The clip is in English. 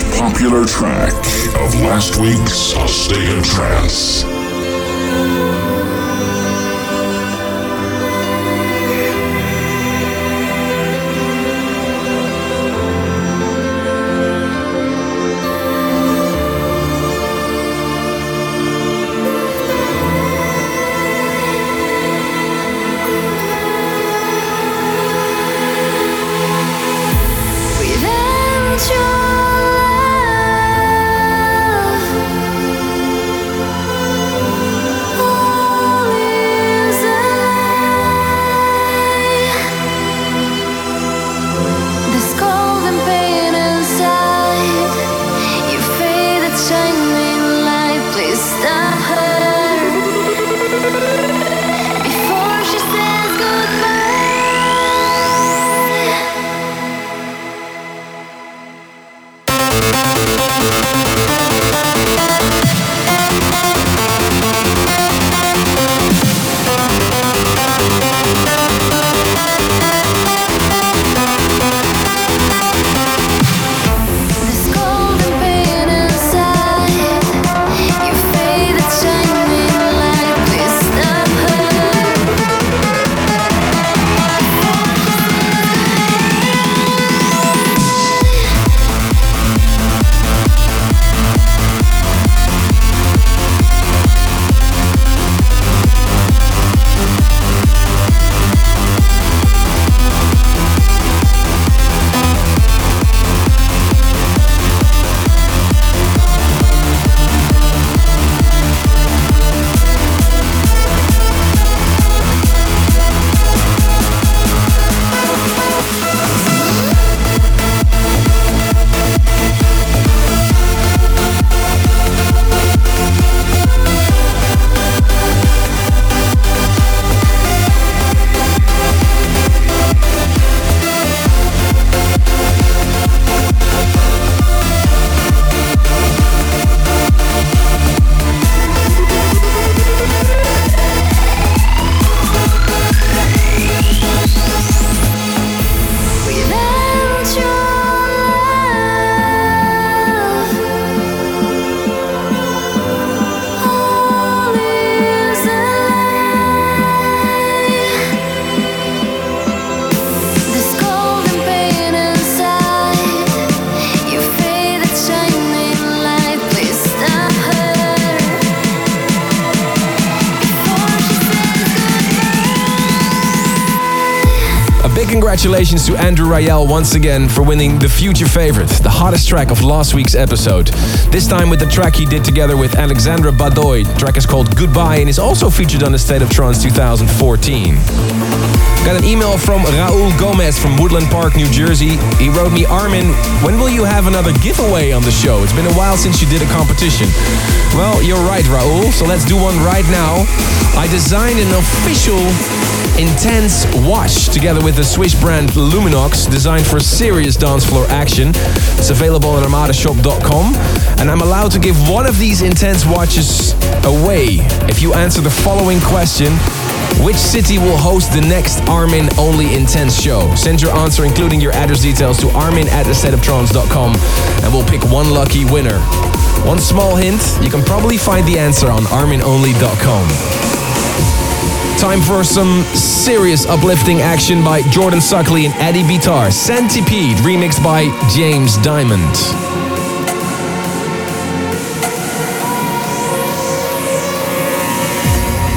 popular track of last week's Stay in Trance. Congratulations to Andrew Rayel once again for winning the Future Favorite, the hottest track of last week's episode. This time with the track he did together with Alexandra Badoy. The track is called Goodbye and is also featured on the State of Trance 2014. Got an email from Raul Gomez from Woodland Park, New Jersey. He wrote me, Armin, when will you have another giveaway on the show? It's been a while since you did a competition. Well, you're right, Raul, so let's do one right now. I designed an official Intense watch together with the Swiss brand Luminox, designed for serious dance floor action. It's available on armadashop.com, and I'm allowed to give one of these Intense watches away if you answer the following question: which city will host the next Armin Only Intense show? Send your answer including your address details to armin@thestateoftrance.com and we'll pick one lucky winner. One small hint, you can probably find the answer on arminonly.com. Time for some serious uplifting action by Jordan Suckley and Eddie Bitar. Centipede, remixed by James Diamond.